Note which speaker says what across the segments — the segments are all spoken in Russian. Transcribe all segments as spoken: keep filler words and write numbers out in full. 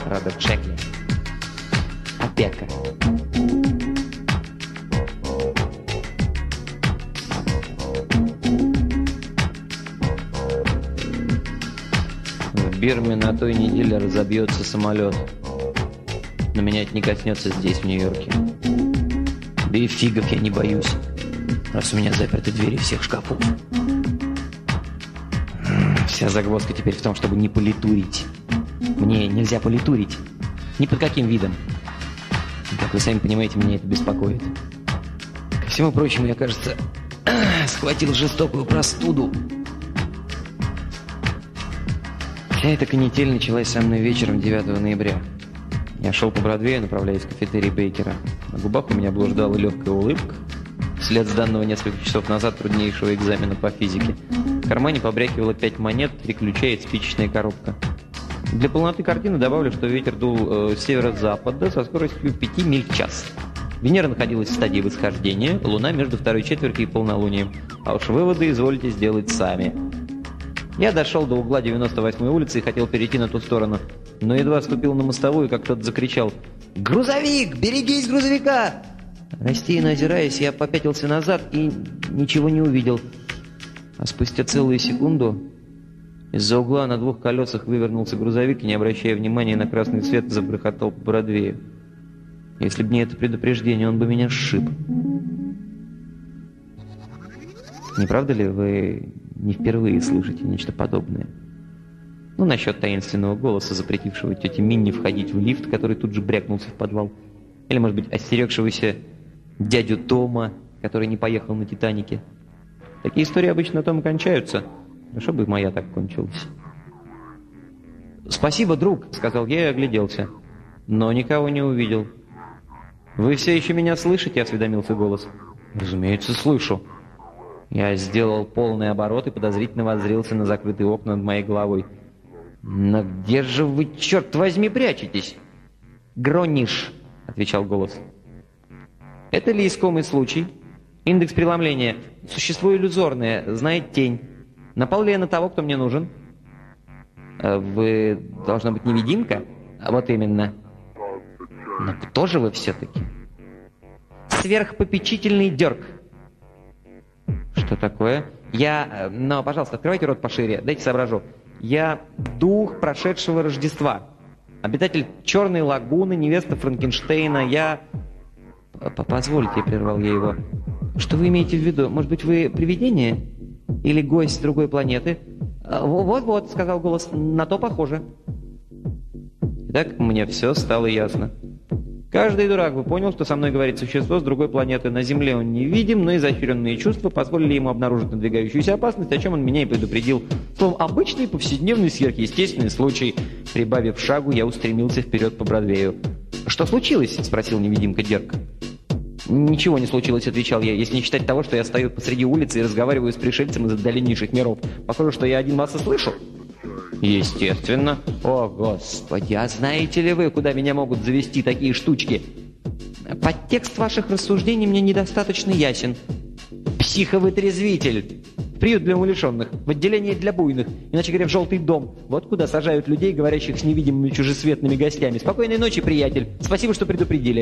Speaker 1: рода Джекли. Опека. В Бирме на той неделе разобьется самолет. Но меня это не коснется здесь, в Нью-Йорке. Да и фигов я не боюсь, раз у меня заперты двери всех шкафов. Вся загвоздка теперь в том, чтобы не политурить. Мне нельзя политурить. Ни под каким видом. Как вы сами понимаете, меня это беспокоит. Ко всему прочему, я, кажется, схватил жестокую простуду. Вся эта канитель началась со мной вечером девятого ноября. Я шел по Бродвею, направляясь в кафетерий Бейкера. На губах у меня блуждала легкая улыбка. Вслед сданного несколько часов назад труднейшего экзамена по физике. В кармане побрякивало пять монет, три ключа и спичечная коробка. Для полноты картины добавлю, что ветер дул э, с северо-запада со скоростью пяти миль в час. Венера находилась в стадии восхождения, Луна между второй четвертью и полнолунием. А уж выводы изволите сделать сами. Я дошел до угла девяносто восьмой улицы и хотел перейти на ту сторону. Но едва ступил на мостовую, как кто-то закричал: «Грузовик! Берегись грузовика!» Растерянно озираясь, я попятился назад и ничего не увидел. А спустя целую секунду из-за угла на двух колесах вывернулся грузовик и, не обращая внимания на красный свет, заброхотал по Бродвею. Если бы не это предупреждение, он бы меня сшиб. Не правда ли вы не впервые слышите нечто подобное? Ну, насчет таинственного голоса, запретившего тете Минни входить в лифт, который тут же брякнулся в подвал. Или, может быть, остерегшегося дядю Тома, который не поехал на «Титанике». Такие истории обычно на том и кончаются. Хорошо бы моя так кончилась. «Спасибо, друг», — сказал я и огляделся. Но никого не увидел. «Вы все еще меня слышите?» — осведомился голос. «Разумеется, слышу». Я сделал полный оборот и подозрительно воззрелся на закрытые окна над моей головой. «Но где же вы, черт возьми, прячетесь?» «Грониш», — отвечал голос. «Это ли искомый случай? Индекс преломления. Существо иллюзорное, знает тень. Напал ли я на того, кто мне нужен?» «Вы, должна быть, невидимка?» «Вот именно». «Но кто же вы все-таки?» «Сверхпопечительный Дёрк». «Что такое?» «Я... Но, пожалуйста, открывайте рот пошире, дайте соображу. Я дух прошедшего Рождества. Обитатель Черной лагуны, невеста Франкенштейна. Я...» «Позвольте», — прервал я его. «Что вы имеете в виду? Может быть, вы привидение? Или гость с другой планеты?» «Вот-вот», — сказал голос, — «на то похоже». Итак, мне все стало ясно. Каждый дурак бы понял, что со мной говорит существо с другой планеты. На Земле он невидим, но изощренные чувства позволили ему обнаружить надвигающуюся опасность, о чем он меня и предупредил. Словом, обычный повседневный сверхъестественный случай. Прибавив шагу, я устремился вперед по Бродвею. «Что случилось?» — спросил невидимка Дёрк. «Ничего не случилось», — отвечал я, «если не считать того, что я стою посреди улицы и разговариваю с пришельцем из отдаленнейших миров. Похоже, что я один вас и слышу». «Естественно». «О, Господи, а знаете ли вы, куда меня могут завести такие штучки?» «Подтекст ваших рассуждений мне недостаточно ясен». «Психовытрезвитель. В приют для умалишенных, в отделение для буйных, иначе говоря, в желтый дом. Вот куда сажают людей, говорящих с невидимыми чужесветными гостями. Спокойной ночи, приятель. Спасибо, что предупредили».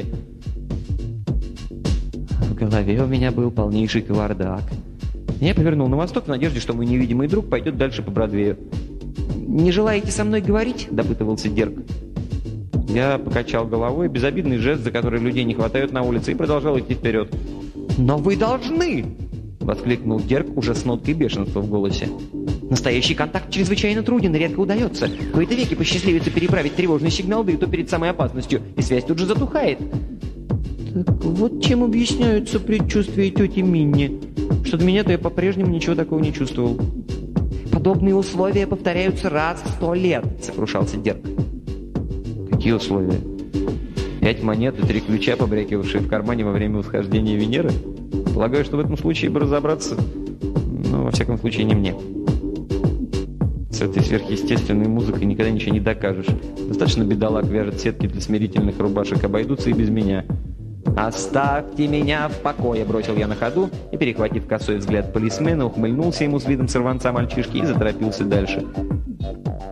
Speaker 1: В голове у меня был полнейший кавардак. Я повернул на восток в надежде, что мой невидимый друг пойдет дальше по Бродвею. «Не желаете со мной говорить?» – допытывался Дёрк. Я покачал головой, безобидный жест, за который людей не хватает на улице, и продолжал идти вперед. «Но вы должны!» – воскликнул Дёрк уже с ноткой бешенства в голосе. «Настоящий контакт чрезвычайно труден и редко удается. В кои-то веки посчастливится переправить тревожный сигнал, да и то перед самой опасностью, и связь тут же затухает». «Так вот чем объясняются предчувствия тети Минни. Что до меня-то я по-прежнему ничего такого не чувствовал». «Подобные условия повторяются раз в сто лет», — сокрушался Дёрк. «Какие условия? Пять монет и три ключа, побрякивавшие в кармане во время восхождения Венеры? Полагаю, что в этом случае бы разобраться. Но, во всяком случае, не мне. С этой сверхъестественной музыкой никогда ничего не докажешь. Достаточно бедолаг вяжет сетки для смирительных рубашек, обойдутся и без меня». «Оставьте меня в покое», — бросил я на ходу и, перехватив косой взгляд полисмена, ухмыльнулся ему с видом сорванца мальчишки и заторопился дальше.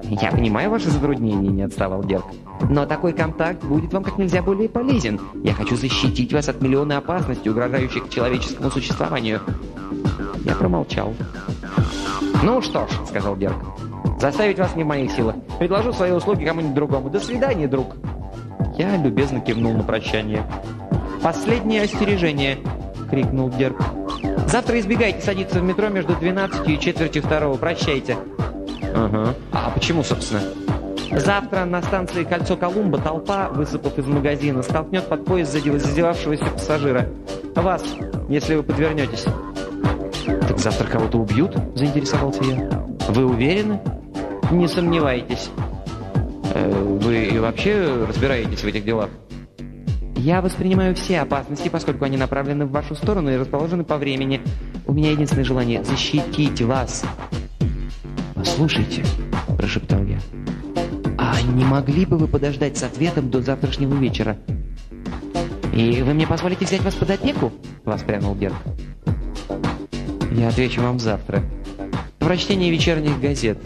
Speaker 1: «Я понимаю ваше затруднение», — не отставал Дерг. «Но такой контакт будет вам как нельзя более полезен. Я хочу защитить вас от миллиона опасностей, угрожающих человеческому существованию». Я промолчал. «Ну что ж», — сказал Дерг, — «заставить вас не в моих силах. Предложу свои услуги кому-нибудь другому. До свидания, друг». Я любезно кивнул на прощание. «Последнее остережение», — крикнул Дерг. «Завтра избегайте садиться в метро между двенадцатью и четвертью второго. Прощайте». «Ага. А почему, собственно?» «Завтра на станции Кольцо Колумба толпа, высыпав из магазина, столкнет под поезд задевавшегося пассажира. Вас, если вы подвернетесь». «Так завтра кого-то убьют?» – заинтересовался я. «Вы уверены?» «Не сомневайтесь». Э, «Вы и вообще разбираетесь в этих делах?» «Я воспринимаю все опасности, поскольку они направлены в вашу сторону и расположены по времени. У меня единственное желание – защитить вас». «Послушайте», – прошептал я, – «а не могли бы вы подождать с ответом до завтрашнего вечера?» «И вы мне позволите взять вас под опеку?» – воспрянул Дерг. «Я отвечу вам завтра. В прочтении вечерних газет».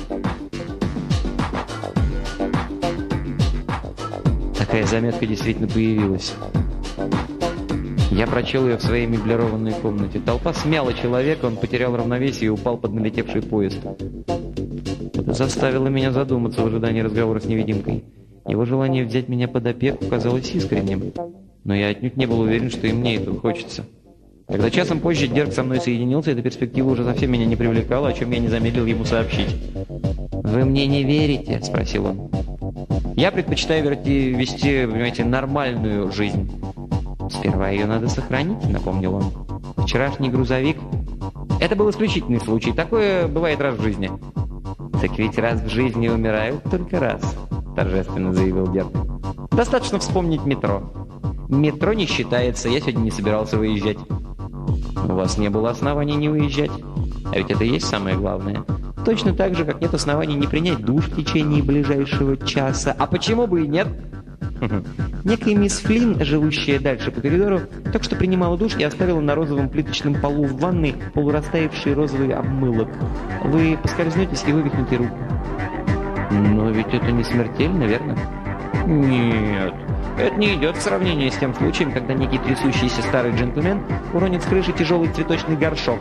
Speaker 1: Такая заметка действительно появилась. Я прочел ее в своей меблированной комнате. Толпа смяла человека, он потерял равновесие и упал под налетевший поезд. Это заставило меня задуматься в ожидании разговора с невидимкой. Его желание взять меня под опеку казалось искренним, но я отнюдь не был уверен, что и мне этого хочется. Когда часом позже Дерг со мной соединился, эта перспектива уже совсем меня не привлекала, о чем я не замедлил ему сообщить. «Вы мне не верите?» – спросил он. «Я предпочитаю верти, вести, понимаете, нормальную жизнь». «Сперва ее надо сохранить», — напомнил он. «Вчерашний грузовик...» «Это был исключительный случай. Такое бывает раз в жизни». «Так ведь раз в жизни умирают только раз», — торжественно заявил Дерг. «Достаточно вспомнить метро». «Метро не считается. Я сегодня не собирался выезжать». «У вас не было оснований не выезжать. А ведь это и есть самое главное. Точно так же, как нет оснований не принять душ в течение ближайшего часа. А почему бы и нет?» Некая мисс Флинн, живущая дальше по коридору, только что принимала душ и оставила на розовом плиточном полу в ванной полурастаявший розовый обмылок. Вы поскользнетесь и вывихнете руку. Но ведь это не смертельно, верно? Нет, это не идет в сравнение с тем случаем, когда некий трясущийся старый джентльмен уронит с крыши тяжелый цветочный горшок.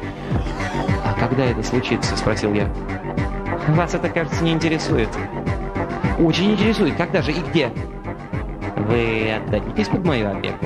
Speaker 1: «А когда это случится?» – спросил я. «Вас это, кажется, не интересует». «Очень интересует. Когда же и где?» «Вы отдадитесь под мою опеку?»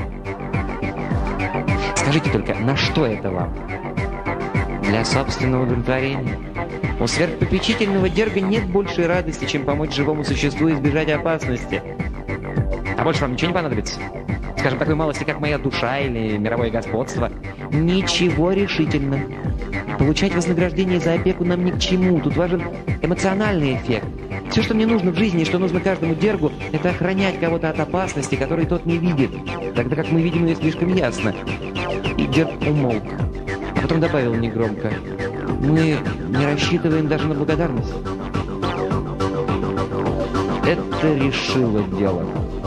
Speaker 1: «Скажите только, на что это вам?» «Для собственного удовлетворения. У сверхпопечительного Дерга нет большей радости, чем помочь живому существу избежать опасности. А больше вам ничего не понадобится? Скажем, такой малости, как моя душа или мировое господство?» «Ничего решительно. Получать вознаграждение за опеку нам ни к чему. Тут важен эмоциональный эффект. Все, что мне нужно в жизни и что нужно каждому Дергу, это охранять кого-то от опасности, которой тот не видит, тогда как мы видим ее слишком ясно». И Дерг умолк, а потом добавил негромко: «Мы не рассчитываем даже на благодарность». Это решило дело.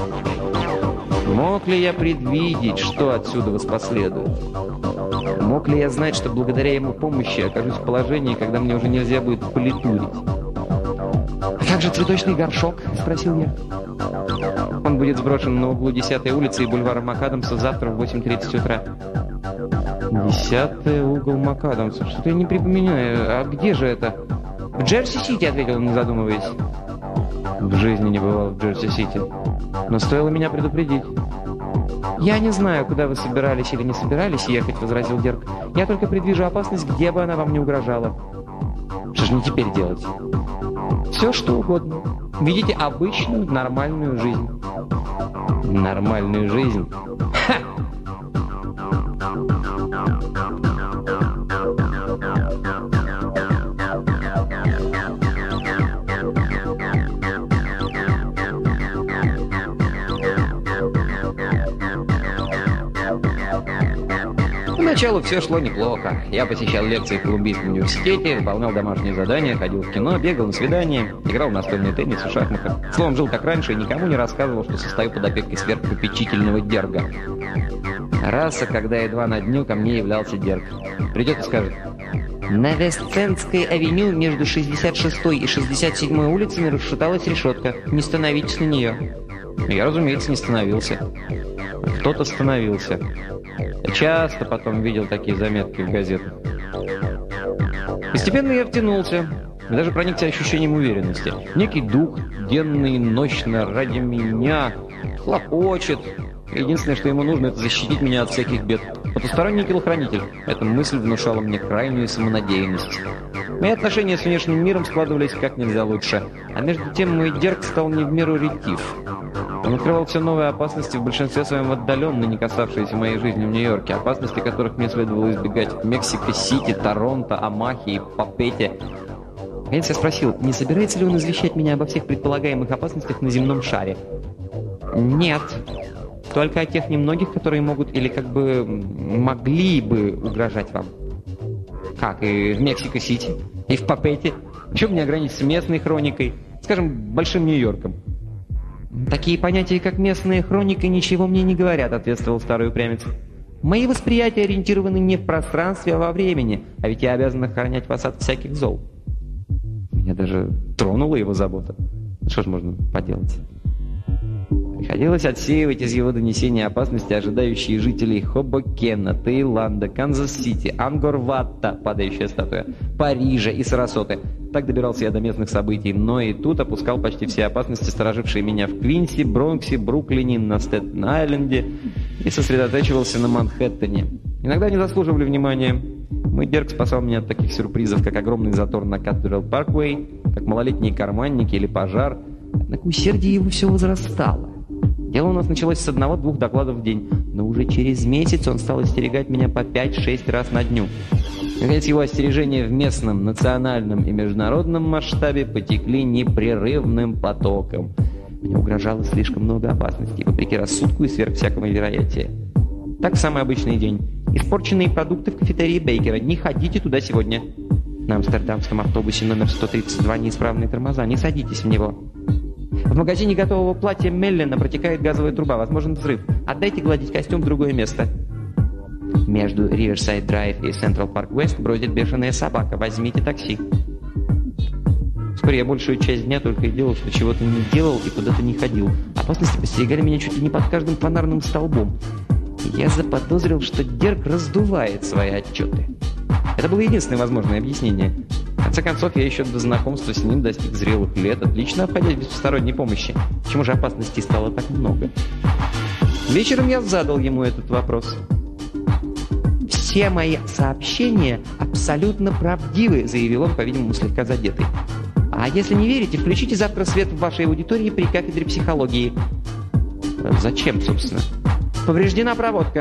Speaker 1: Мог ли я предвидеть, что отсюда воспоследует? Мог ли я знать, что благодаря ему помощи окажусь в положении, когда мне уже нельзя будет политурить? «Как же цветочный горшок?» – спросил я. «Он будет сброшен на углу десятой улицы и бульвара МакАдамса завтра в восемь тридцать утра». «Десятый угол МакАдамса? Что-то я не припоминаю. А где же это?» «В Джерси-Сити», – ответил он, не задумываясь. В жизни не бывал в Джерси-Сити. Но стоило меня предупредить. «Я не знаю, куда вы собирались или не собирались ехать», – возразил Дерг. «Я только предвижу опасность, где бы она вам не угрожала». «Что же мне теперь делать?» «Все, что угодно. Видите обычную, нормальную жизнь». «Нормальную жизнь?» Ха! Поначалу все шло неплохо. Я посещал лекции в Колумбийском университете, выполнял домашние задания, ходил в кино, бегал на свидания, играл в настольный теннис и шахматы. Словом, жил как раньше и никому не рассказывал, что состою под опекой сверхпопечительного Дерга. Раз, а когда едва на дню ко мне являлся Дерг. Придет и скажет: На Вестцентской авеню между шестьдесят шестой и шестьдесят седьмой улицами расшаталась решетка. Не становитесь на нее. Я, разумеется, не становился. Кто-то становился. Я часто потом видел такие заметки в газетах. Постепенно я втянулся. Даже проникся ощущением уверенности. Некий дух, денно и ночно ради меня, хлопочет. Единственное, что ему нужно, это защитить меня от всяких бед. Потусторонний телохранитель. Эта мысль внушала мне крайнюю самонадеянность. Мои отношения с внешним миром складывались как нельзя лучше. А между тем мой Дерк стал не в меру ретив. Он открывал все новые опасности, в большинстве своем отдаленно не касавшиеся моей жизни в Нью-Йорке. Опасности, которых мне следовало избегать в Мексико-Сити, Торонто, Омахе и Папете. Наконец я спросил, не собирается ли он извещать меня обо всех предполагаемых опасностях на земном шаре? Нет. Только о тех немногих, которые могут или как бы могли бы угрожать вам. Как, и в Мексико-Сити, и в Папете? Почему бы не ограничиться местной хроникой? Скажем, Большим Нью-Йорком? Такие понятия, как местная хроника, ничего мне не говорят, ответствовал старый упрямец. Мои восприятия ориентированы не в пространстве, а во времени, а ведь я обязан охранять вас от всяких зол. Меня даже тронула его забота. Что ж можно поделать? Приходилось отсеивать из его донесения опасности, ожидающие жителей Хобокена, Таиланда, Канзас-Сити, Ангкор-Ватта, падающая статуя, Парижа и Сарасоты. Так добирался я до местных событий, но и тут опускал почти все опасности, сторожившие меня в Квинси, Бронксе, Бруклине, на Стэттен-Айленде, и сосредотачивался на Манхэттене. Иногда они заслуживали внимания. Мой Дерк спасал меня от таких сюрпризов, как огромный затор на Катерил Парквей, как малолетние карманники или пожар. Однако усердие его все возрастало. Дело у нас началось с одного-двух докладов в день, но уже через месяц он стал остерегать меня по пять-шесть раз на дню. Наконец, его остережения в местном, национальном и международном масштабе потекли непрерывным потоком. Мне угрожало слишком много опасностей, вопреки рассудку и сверх всякого вероятия. Так, самый обычный день. Испорченные продукты в кафетерии Бейкера. Не ходите туда сегодня. На амстердамском автобусе номер сто тридцать два неисправные тормоза. Не садитесь в него. В магазине готового платья Меллина протекает газовая труба. Возможен взрыв. Отдайте гладить костюм в другое место. Между Риверсайд Драйв и Централ Парк Вест бродит бешеная собака. Возьмите такси. Вскоре я большую часть дня только и делал, что чего-то не делал и куда-то не ходил. Опасности постерегали меня чуть ли не под каждым фонарным столбом. И я заподозрил, что Дерк раздувает свои отчеты. Это было единственное возможное объяснение. В конце концов, я еще до знакомства с ним достиг зрелых лет, отлично обходясь без посторонней помощи. Почему же опасностей стало так много? Вечером я задал ему этот вопрос. «Все мои сообщения абсолютно правдивы», заявил он, по-видимому, слегка задетый. «А если не верите, включите завтра свет в вашей аудитории при кафедре психологии». «Зачем, собственно?» «Повреждена проводка».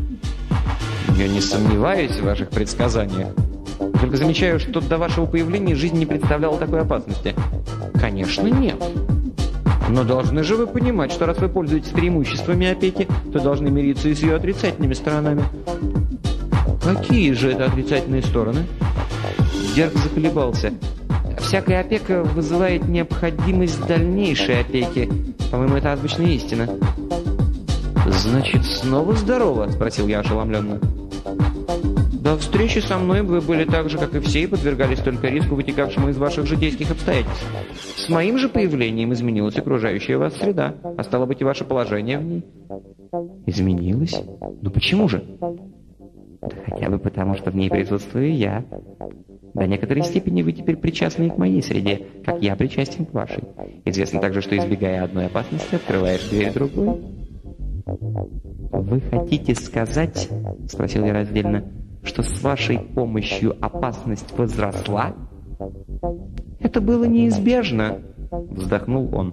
Speaker 1: «Я не сомневаюсь в ваших предсказаниях. Только замечаю, что до вашего появления жизнь не представляла такой опасности». «Конечно, нет. Но должны же вы понимать, что раз вы пользуетесь преимуществами опеки, то должны мириться и с ее отрицательными сторонами». «Какие же это отрицательные стороны?» Дерк заколебался. «Всякая опека вызывает необходимость дальнейшей опеки. По-моему, это азбучная истина». «Значит, снова здорово?» – спросил я ошеломленно. «До встречи со мной вы были так же, как и все, и подвергались только риску, вытекавшему из ваших житейских обстоятельств. С моим же появлением изменилась окружающая вас среда, а стало быть и ваше положение в ней». «Изменилось? Ну почему же?» «Да хотя бы потому, что в ней присутствую я. До некоторой степени вы теперь причастны к моей среде, как я причастен к вашей. Известно также, что, избегая одной опасности, открываешь дверь другой». «Вы хотите сказать, — спросил я раздельно, — что с вашей помощью опасность возросла?» «Это было неизбежно», — вздохнул он.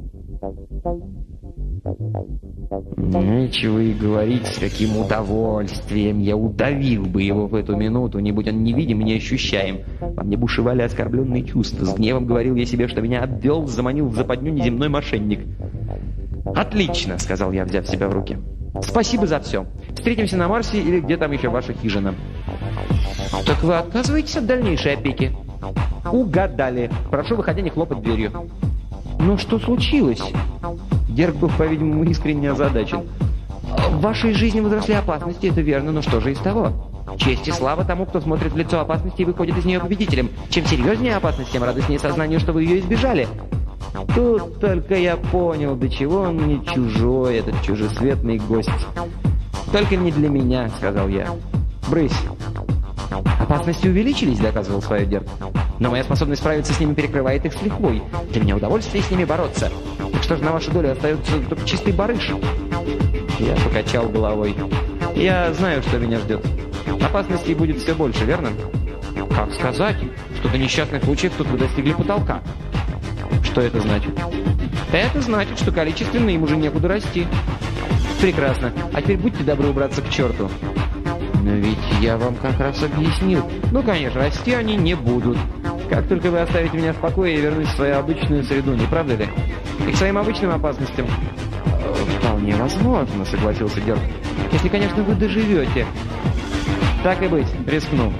Speaker 1: Нечего и говорить, с каким удовольствием я удавил бы его в эту минуту, не будь он невидим и неощущаем. Во мне бушевали оскорбленные чувства. С гневом говорил я себе, что меня обвел, заманил в западню неземной мошенник. «Отлично», — сказал я, взяв себя в руки. «Спасибо за все. Встретимся на Марсе или где там еще ваша хижина». «Так вы отказываетесь от дальнейшей опеки?» «Угадали. Прошу, выходя, не хлопать дверью». «Но что случилось?» Дерк был, по-видимому, искренне озадачен. «В вашей жизни возросли опасности, это верно, но что же из того? Честь и слава тому, кто смотрит в лицо опасности и выходит из нее победителем. Чем серьезнее опасность, тем радостнее сознанию, что вы ее избежали. Тут только я понял, до чего он мне чужой, этот чужесветный гость. «Только не для меня», — сказал я. «Брысь». «Опасности увеличились», — доказывал свое Дерг. «Но моя способность справиться с ними перекрывает их с лихвой. Для меня удовольствие с ними бороться. Так что же на вашу долю остается только чистый барыш?» Я покачал головой. «Я знаю, что меня ждет. Опасностей будет все больше, верно?» «Как сказать? Что-то несчастных случаев тут вы достигли потолка». «Что это значит?» «Это значит, что количественно им уже некуда расти». «Прекрасно. А теперь будьте добры убраться к черту». «Но ведь я вам как раз объяснил». «Ну, конечно, расти они не будут. Как только вы оставите меня в покое, я вернусь в свою обычную среду, не правда ли? И к своим обычным опасностям». «Вполне возможно», — согласился Дерг. «Если, конечно, вы доживете». «Так и быть, рискну».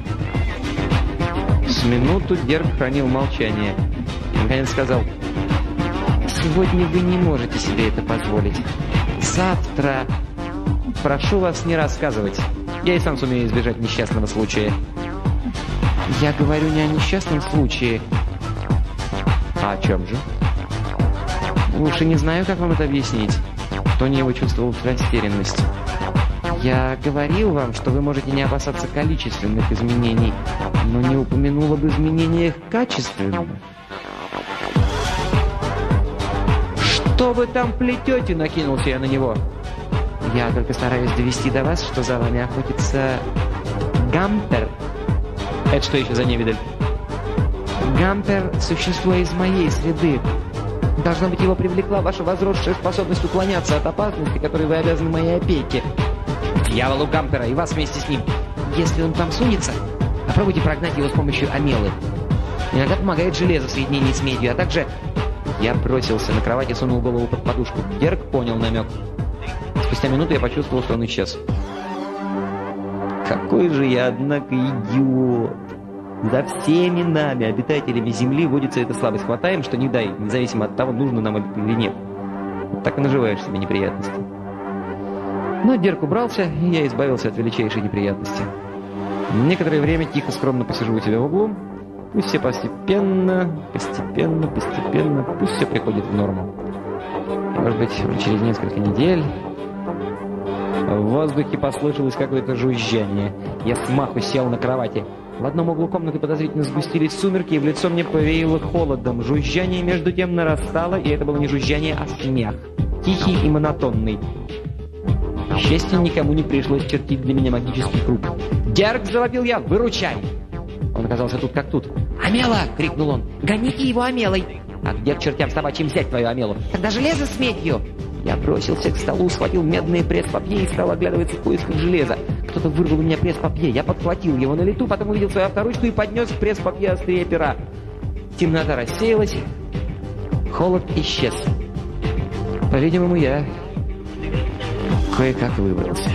Speaker 1: С минуту Дерг хранил молчание. Наконец сказал: «Сегодня вы не можете себе это позволить. Завтра... Прошу вас не рассказывать. Я и сам сумею избежать несчастного случая». «Я говорю не о несчастном случае». «А о чем же?» «Лучше не знаю, как вам это объяснить». Тони его чувствовал растерянность. «Я говорил вам, что вы можете не опасаться количественных изменений, но не упомянул об изменениях качественных». «Что вы там плетете?» — накинулся я на него. «Я только стараюсь довести до вас, что за вами охотится Гампер». «Это что еще за невидаль?» «Гампер — существо из моей среды. Должно быть, его привлекла ваша возросшая способность уклоняться от опасности, которой вы обязаны моей опеке». «Дьяволу Гампера и вас вместе с ним. Если он там сунется, попробуйте прогнать его с помощью амелы. Иногда помогает железо в соединении с медью, а также...» Я бросился на кровать и сунул голову под подушку. Дерг понял намек. Спустя минуту я почувствовал, что он исчез. Какой же я, однако, идиот. За всеми нами, обитателями Земли, водится эта слабость. Хватаем, что не дай, независимо от того, нужно нам это или нет. Вот так и наживаешь себе неприятности. Но Дерг убрался, и я избавился от величайшей неприятности. Некоторое время тихо, скромно посижу у тебя в углу. Пусть все постепенно, постепенно, постепенно, пусть все приходит в норму. Может быть, через несколько недель... В воздухе послышалось какое-то жужжание. Я смаху сел на кровати. В одном углу комнаты подозрительно сгустились сумерки, и в лицо мне повеяло холодом. Жужжание между тем нарастало, и это было не жужжание, а смех. Тихий и монотонный. К счастью, никому не пришлось чертить для меня магический круг. «Дерг!» — завопил я. «Выручай!» Он оказался тут как тут. «Амела!» — крикнул он. «Гоните его амелой!» «А где к чертям собачьим взять твою амелу?» «Тогда железо с медью!» Я бросился к столу, схватил медные пресс-папье и стал оглядываться в поисках железа. Кто-то вырвал у меня пресс-папье. Я подхватил его на лету, потом увидел свою авторучку и поднес к пресс-папье острие пера. Темнота рассеялась. Холод исчез. По-видимому, я кое-как выбрался.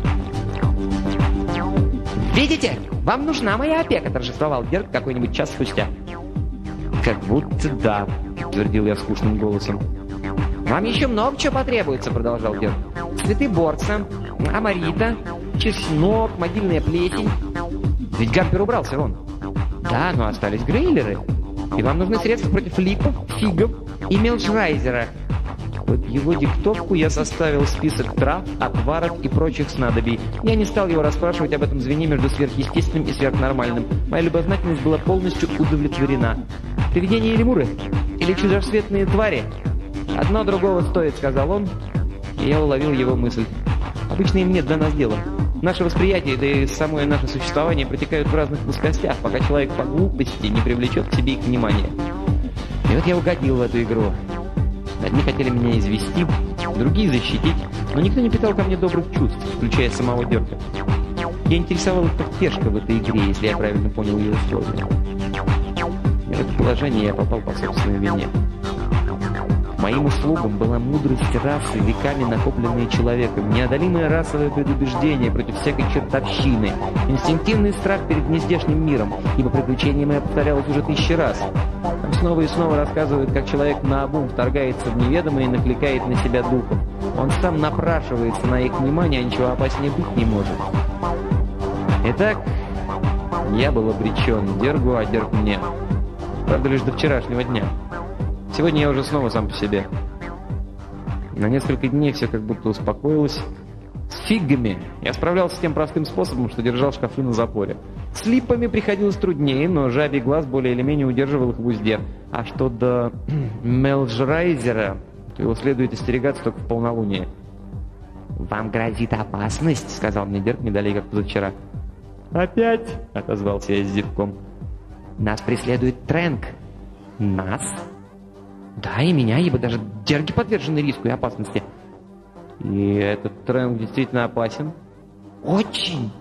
Speaker 1: «Видите? Вам нужна моя опека!» — торжествовал Дерг какой-нибудь час спустя. «Как будто да», — подтвердил я скучным голосом. «Вам еще много чего потребуется», — продолжал Дерг. «Цветы борца, амарита, чеснок, могильная плесень». Ведь Гампер убрался, Рон. «Да, но остались грейлеры. И вам нужны средства против липов, фигов и мелчрайзера». Под его диктовку я составил список трав, отваров и прочих снадобий. Я не стал его расспрашивать об этом звене между сверхъестественным и сверхнормальным. Моя любознательность была полностью удовлетворена. «Привидения или муры? Или чужерсветные твари?» «Одно другого стоит», — сказал он, и я уловил его мысль. «Обычно им нет до нас дела. Наше восприятие, да и самое наше существование протекают в разных плоскостях, пока человек по глупости не привлечет к себе их внимание. И вот я угодил в эту игру. Одни хотели меня извести, другие защитить, но никто не питал ко мне добрых чувств, включая самого Дерга. Я интересовал их как пешка в этой игре, если я правильно понял ее условия. И в это положение я попал по собственной вине. Моим услугам была мудрость расы, веками накопленная человеком, неодолимое расовое предубеждение против всякой чертовщины, инстинктивный страх перед нездешним миром, ибо приключение мое повторялось уже тысячи раз. Там снова и снова рассказывают, как человек наобум вторгается в неведомое и накликает на себя духов. Он сам напрашивается на их внимание, а ничего опаснее быть не может. Итак, я был обречен Дергу, а Дерг мне. Правда, лишь до вчерашнего дня. Сегодня я уже снова сам по себе. На несколько дней все как будто успокоилось. С фигами я справлялся тем простым способом, что держал шкафы на запоре. С липами приходилось труднее, но жабий глаз более или менее удерживал их в узде. А что до Мелджрайзера, то его следует остерегаться только в полнолуние. «Вам грозит опасность», — сказал мне Дерг не далее, как позавчера. «Опять?» — отозвался я с зевком. «Нас преследует Трэнк». «Нас?» «Да, и меня, ибо даже Дерги подвержены риску и опасности». «И этот Трэнк действительно опасен?» «Очень!»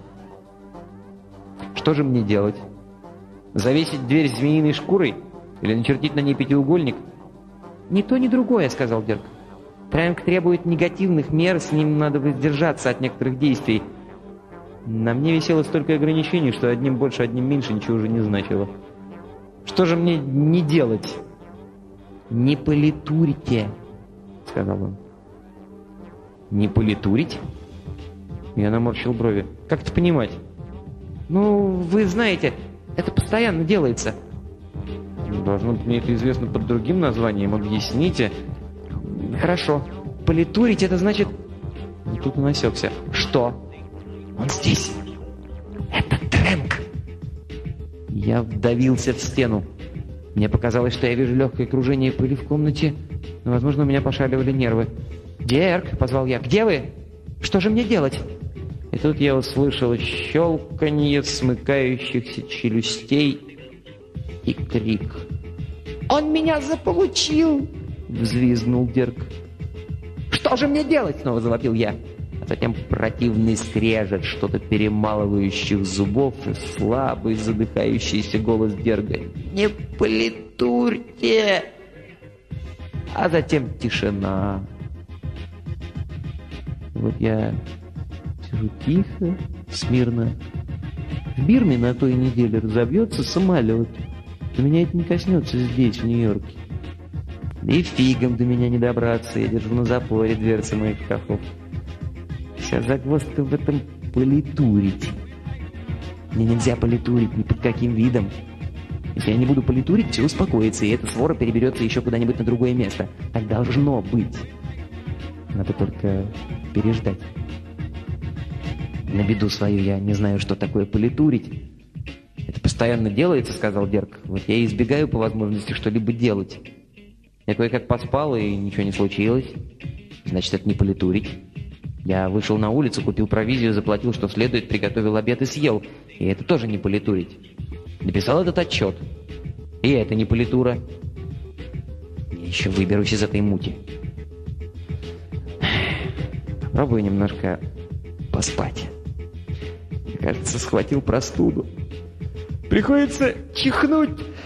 Speaker 1: «Что же мне делать? Завесить дверь змеиной шкурой? Или начертить на ней пятиугольник?» «Ни то, ни другое», — сказал Дерг. «Трэнк требует негативных мер, с ним надо воздержаться от некоторых действий». На мне висело столько ограничений, что одним больше, одним меньше ничего уже не значило. «Что же мне не делать?» «Не политурите», — сказал он. «Не политурить?» Я наморщил брови. «Как это понимать?» «Ну, вы знаете, это постоянно делается». «Должно быть, мне это известно под другим названием. Объясните». «Хорошо. Политурить — это значит...» И тут он осекся. «Что?» «Он здесь. Это Трэнк». Я вдавился в стену. Мне показалось, что я вижу легкое кружение пыли в комнате, но, возможно, у меня пошаливали нервы. «Дерг!» — позвал я. «Где вы? Что же мне делать?» И тут я услышал щелканье смыкающихся челюстей и крик. «Он меня заполучил!» — взвизгнул Дерг. «Что же мне делать?» — снова завопил я. А затем противный скрежет что-то перемалывающих зубов и слабый задыхающийся голос Дерга. «Не политурьте!» А затем тишина. Вот я сижу тихо, смирно. В Бирме на той неделе разобьется самолет. Но меня это не коснется здесь, в Нью-Йорке. И фигом до меня не добраться. Я держу на запоре дверцы моих шкафов. Вся загвоздка в этом политурить. Мне нельзя политурить ни под каким видом. Если я не буду политурить, все успокоится, и эта свора переберется еще куда-нибудь на другое место. Так должно быть. Надо только переждать. На беду свою я не знаю, что такое политурить. Это постоянно делается, сказал Дерг. Вот я и избегаю по возможности что-либо делать. Я кое-как поспал, и ничего не случилось. Значит, это не политурить. Я вышел на улицу, купил провизию, заплатил, что следует, приготовил обед и съел. И это тоже не политурить. Написал этот отчет. И это не политура. Я еще выберусь из этой мути. Попробую немножко поспать. Кажется, схватил простуду. Приходится чихнуть